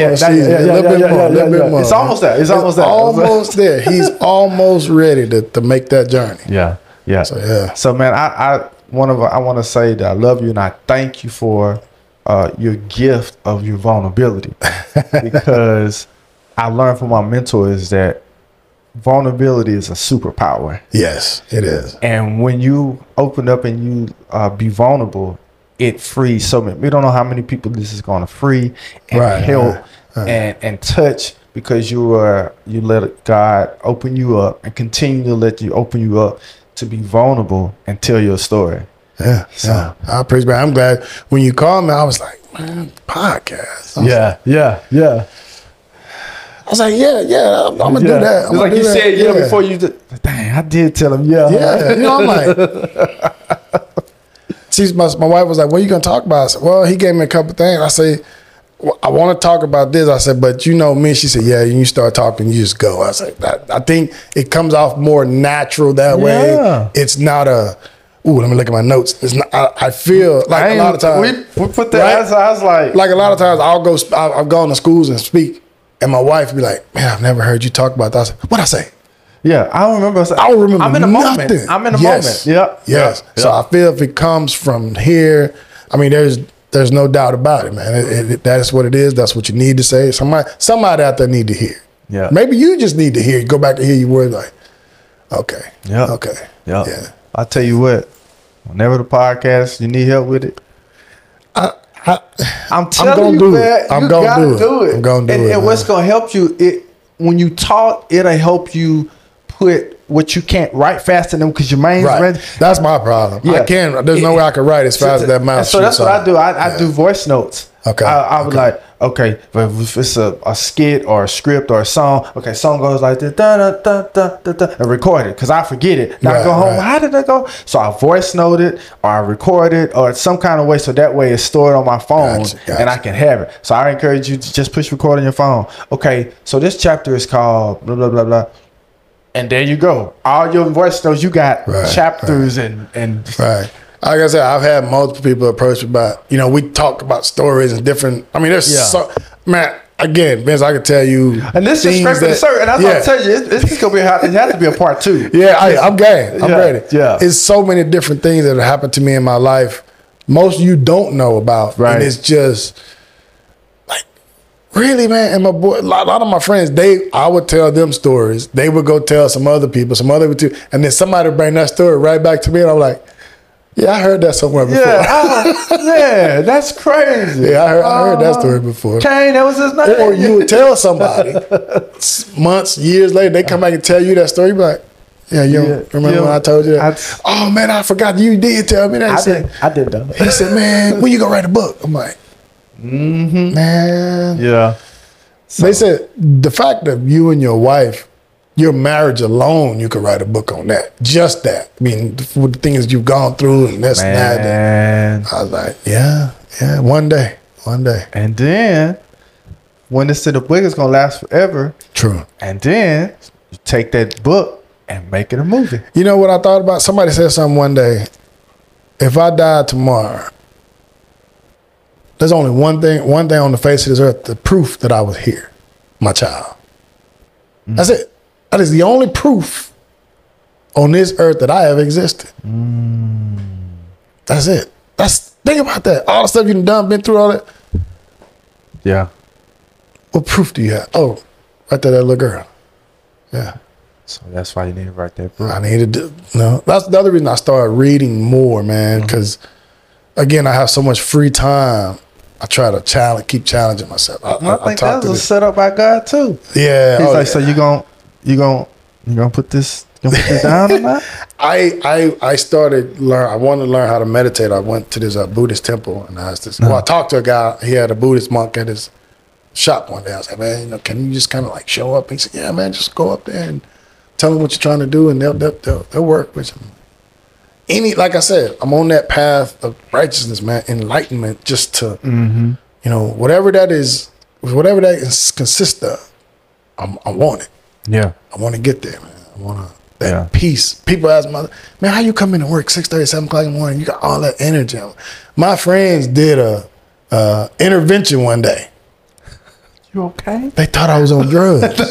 bit more. It's almost there. It's almost there. He's almost ready to make that journey. Yeah. So man, I want to say that I love you and I thank you for your gift of your vulnerability, because I learned from my mentors that vulnerability is a superpower. Yes, it is. And when you open up and you be vulnerable, it frees so many. We don't know how many people this is going to free and help and touch, because you let God open you up and continue to let you open you up to be vulnerable and tell your story. Yeah, so I appreciate it. I'm glad when you called me, I was like, man, podcast. Yeah. I was like, I'm gonna do that. It's like you said, before you did. Dang, I did tell him, I'm like, my wife was like, what are you gonna talk about? I said, well, he gave me a couple things. I said, well, I want to talk about this. I said, but you know me. She said, yeah, you start talking, you just go. I said, I think it comes off more natural that way. It's not let me look at my notes. It's not. I feel like a lot of times we put that. I was like a lot of times I've gone to schools and speak, and my wife be like, "Man, I've never heard you talk about that." I said, "What I say?" Yeah, I don't remember. I'm in the nothing. moment. I'm in the moment. Yep. Yes. Yeah. So I feel if it comes from here, I mean, there's no doubt about it, man. That's what it is. That's what you need to say. Somebody out there need to hear. Yeah. Maybe you just need to hear. Go back and hear your words. Like, okay. Yeah. Okay. Yep. Yeah. I'll tell you what. Whenever the podcast, you need help with it, I'm telling you, man, I'm gonna do it. I'm gonna do it. And what's gonna help you? When you talk, it'll help you put what you can't write faster than because your mind's ready. That's my problem. Yeah. I can't. There's no way I can write as fast as that mouth. So that's what I do. I do voice notes. Okay. I was like, okay, but if it's a skit or a script or a song, okay, song goes like this, and record it because I forget it. Now I go home. How did that go? So I voice note it or I record it or some kind of way, so that way it's stored on my phone and I can have it. So I encourage you to just push record on your phone. Okay, so this chapter is called blah blah blah blah. And there you go. All your voice notes, you got Right, chapters and Right. Like I said, I've had multiple people approach me about, we talk about stories and different. I mean, there's Yeah. so, man. Again, Vince, I could tell you. and this is straight from the circle. And that's what I'm telling you. It's gonna be it has to be a part 2. Yeah, I'm game. I'm Yeah, ready. yeah. It's so many different things that have happened to me in my life. Most you don't know about. Right. And it's just like, really, man. And my boy, a lot of my friends, I would tell them stories. They would go tell some other people, too. And then somebody would bring that story right back to me. And I'm like, yeah, I heard that somewhere before. Yeah, that's crazy. Yeah, I heard that story before. Kane, that was his name. Or you would tell somebody months, years later, they come back and tell you that story. You be like, yeah, you don't remember when I told you that? Oh, man, I forgot you did tell me that. I did though. He said, man, when you gonna write a book? I'm like, man. Yeah. They said the fact that you and your wife, your marriage alone, you could write a book on that. Just that. I mean, with the things you've gone through and this and that. Man. I was like, yeah, one day. And then when this the book is gonna last forever. True. And then you take that book and make it a movie. You know what I thought about? Somebody said something one day. If I died tomorrow, there's only one thing on the face of this earth, the proof that I was here, my child. That's it. That is the only proof on this earth that I have existed. That's it. Think about that. All the stuff you've done, been through all that. Yeah. What proof do you have? Oh, right there, that little girl. Yeah. So that's why you need to write that book. I needed to. No, that's the other reason I started reading more, man. Because again, I have so much free time. I try to keep challenging myself. I think that was a setup by God too. Yeah. He's like, so you gonna put this down or not? I started I wanted to learn how to meditate. I went to this Buddhist temple and I asked this. Well, I talked to a guy. He had a Buddhist monk at his shop one day. I was like, man, can you just kind of like show up? He said, yeah, man, just go up there and tell them what you're trying to do, and they'll work with you. Like I said, I'm on that path of righteousness, man, enlightenment, just to, whatever that consists of, I want it. Yeah. I want to get there, man. I want that peace. People ask me, man, how you come in to work 6:30, 7 o'clock in the morning? You got all that energy. My friends did a intervention one day. You okay? They thought I was on drugs.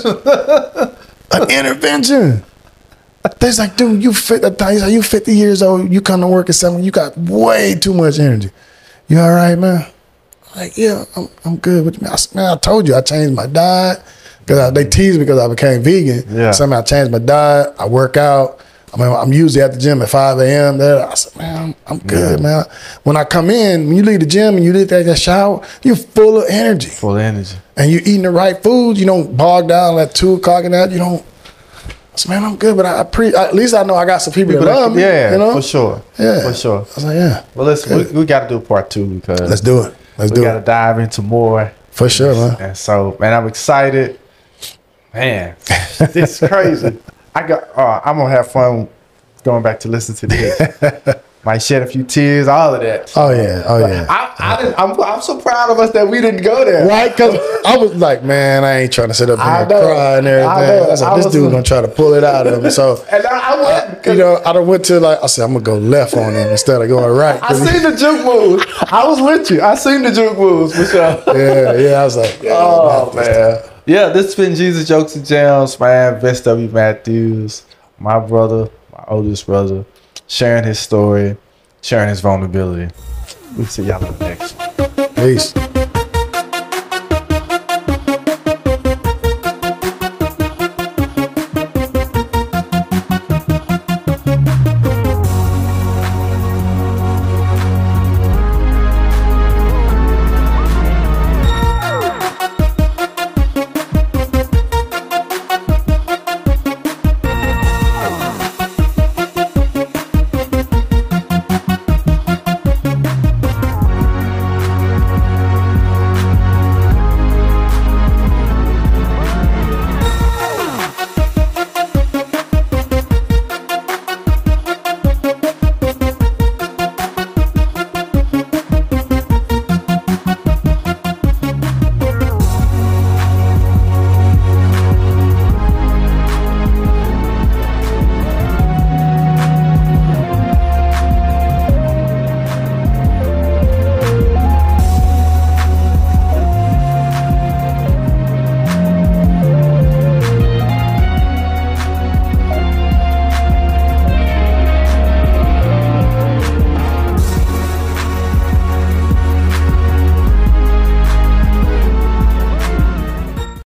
An intervention. They're like, dude, you 50 years old. You come to work at 7. You got way too much energy. You all right, man? I'm like, yeah, I'm good with you. Man, I told you I changed my diet. Because they teased me because I became vegan. Yeah. Somehow I changed my diet. I work out. I'm usually at the gym at 5 a.m. There, I said, man, I'm good, man. When I come in, when you leave the gym and you leave that shower, you're full of energy. Full of energy. And you're eating the right food. You don't bog down at 2 o'clock and that. You don't. I said, man, I'm good, but at least I know I got some people that love me. Yeah, for sure. Yeah. For sure. I was like, yeah. Well, listen, we got to do part 2 because let's do it. We got to dive into more. For sure, man. And so, man, I'm excited. Man, it's crazy. I'm gonna have fun going back to listen to this. Might shed a few tears, all of that. Oh yeah. I'm so proud of us that we didn't go there, right? Because I was like, man, I ain't trying to sit up here and cry and everything. I was like, this dude gonna try to pull it out of him. So, and I went. I done went to I said, I'm gonna go left on him instead of going right. I seen the juke moves. I was with you. I seen the juke moves for sure. Yeah. I was like, oh man. Yeah, this has been Jesus Jokes and Jams, man. Vince W. Matthews, my brother, my oldest brother, sharing his story, sharing his vulnerability. We'll see y'all in the next one. Peace.